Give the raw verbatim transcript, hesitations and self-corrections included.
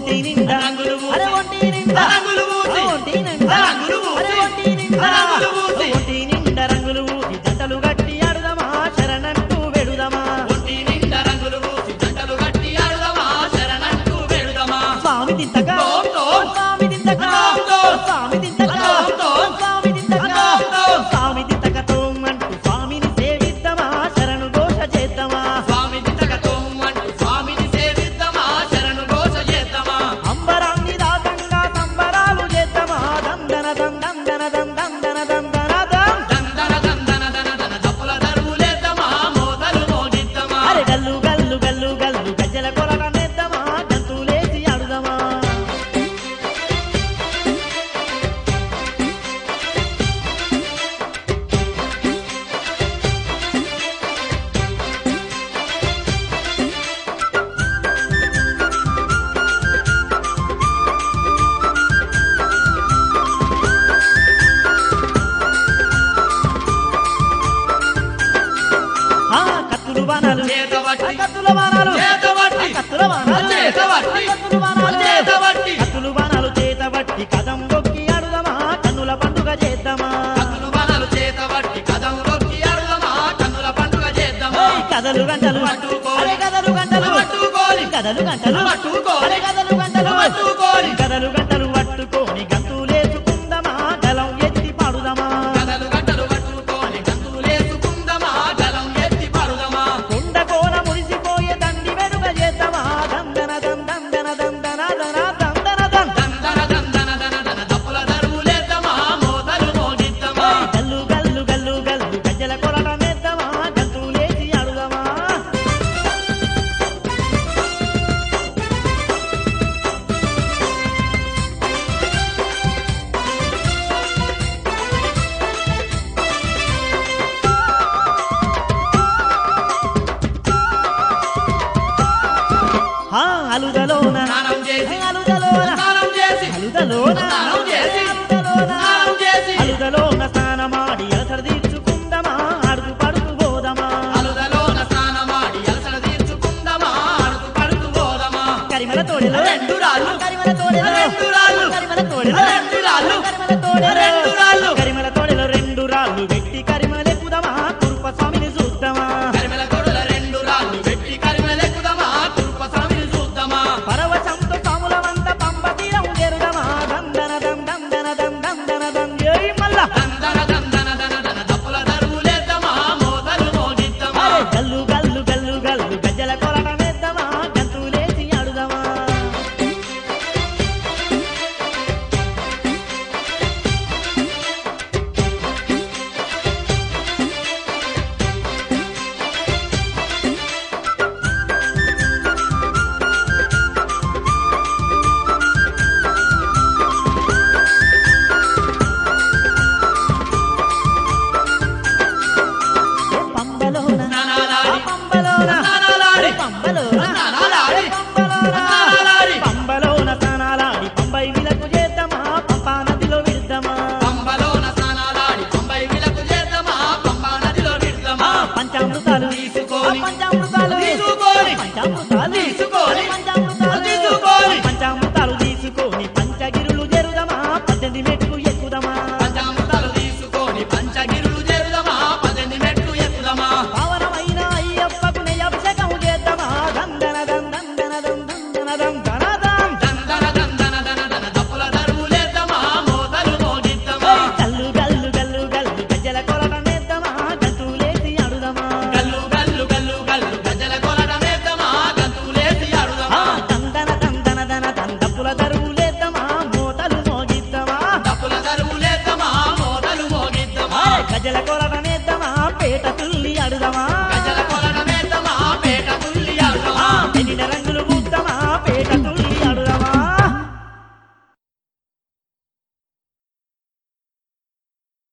ఒంటి నిండా రంగులు పూసి అరే ఒంటి నిండా రంగులు పూసి ఒంటి నిండా రంగులు పూసి అరే ఒంటి నిండా రంగులు పూసి ఒంటి నిండా రంగులు పూసి జంటలు గట్టి ఆడుదమా శరణంటూ వెడుదమా ఒంటి నిండా రంగులు పూసి జంటలు గట్టి ఆడుదమా శరణంటూ వేడుదమా స్వామి దింతక తోం తోం స్వామి దింతక తోం తోం స్వామి దింతక తోం తోం స్వామి దింతక తోం తోం స్వామి దింతక తోం అంటూ స్వామిని సేవిద్దామా శరణు ఘోష చేద్దామా స్వామి దితకతో అంటూ స్వామిని సేవిద్దామా శరణు ఘోష చేద్దామా అంబరాన్ని దాకంగా సంబరాలు చేద్దామా దందన దందన దందన దందన దం దందన దందన దన దన దప్పుల దరువులేద్దామా మోతలు మోగిద్దామా అరే గల్లు గల్లు గల్లు గల్లు గజ్జల కొలల నేద్దామా గంతులేసి ఆడుదామా ఆ కత్తులు బాణాలు చేతబట్టి కత్తుల బాణాలు చేతబట్టి కత్తుల బాణాలు చేతబట్టి కత్తుల బాణాలు చేతబట్టి కత్తులు బాణాలు చేతబట్టి కదం దొక్కి ఆడుదామా కన్నుల పండుగ చేద్దామా కత్తులు బాణాలు చేతబట్టి కదం రొక్కి ఆడుదామా కన్నుల పండుగ చేద్దామా ఏయ్ కథలు గంటలు పట్టుకోని. అరే కథలు గంటలు పట్టుకోని. కథలు గంటలు పట్టుకోని. అరే కథలు గంటలు పట్టుకోని. కథలు గంటలు పట్టుకోని గంతులేసుకుందామా గలం ఎత్తి పాడుదామా కథలు గంటలు పట్టుకొని గంతులేసుకుందామా గలం ఎత్తి పడుదామా కొండ కోన మురిసిపోయే దండి వెనుక చేద్దామా దందన దందన దందన దన దందన దం దందన దందన దన దన దప్పుల దరువులేద్దామా మోతలు మోగిద్దామా ఏయ్ గల్లు గల్లు గల్లు గల్లు గజ్జల కొలట నేద్దామా గంతులేసి ఆడుదామా హా అలుదలోన స్నానం చేసి అలుదలోన స్నానం చేసి అలుదలోన స్నానం చేసి అలుదలోన స్నానం చేసి అలుదలోన స్నానమాడి అలసర తీర్చుకుందామా అడుగు పడుగు పోదామా అలుదలోన స్నానమాడి అలసట తీర్చుకుందామా అడుగు పడుతూ పోదామా కరిమల తోడెలో రెండు రాళ్ళు కరిమల తోడెలో రెండు రాళ్ళు కరిమల తోడెలో రెండు రాళ్ళు కరిమల తోడెలో రెండు రాళ్ళు కరిమల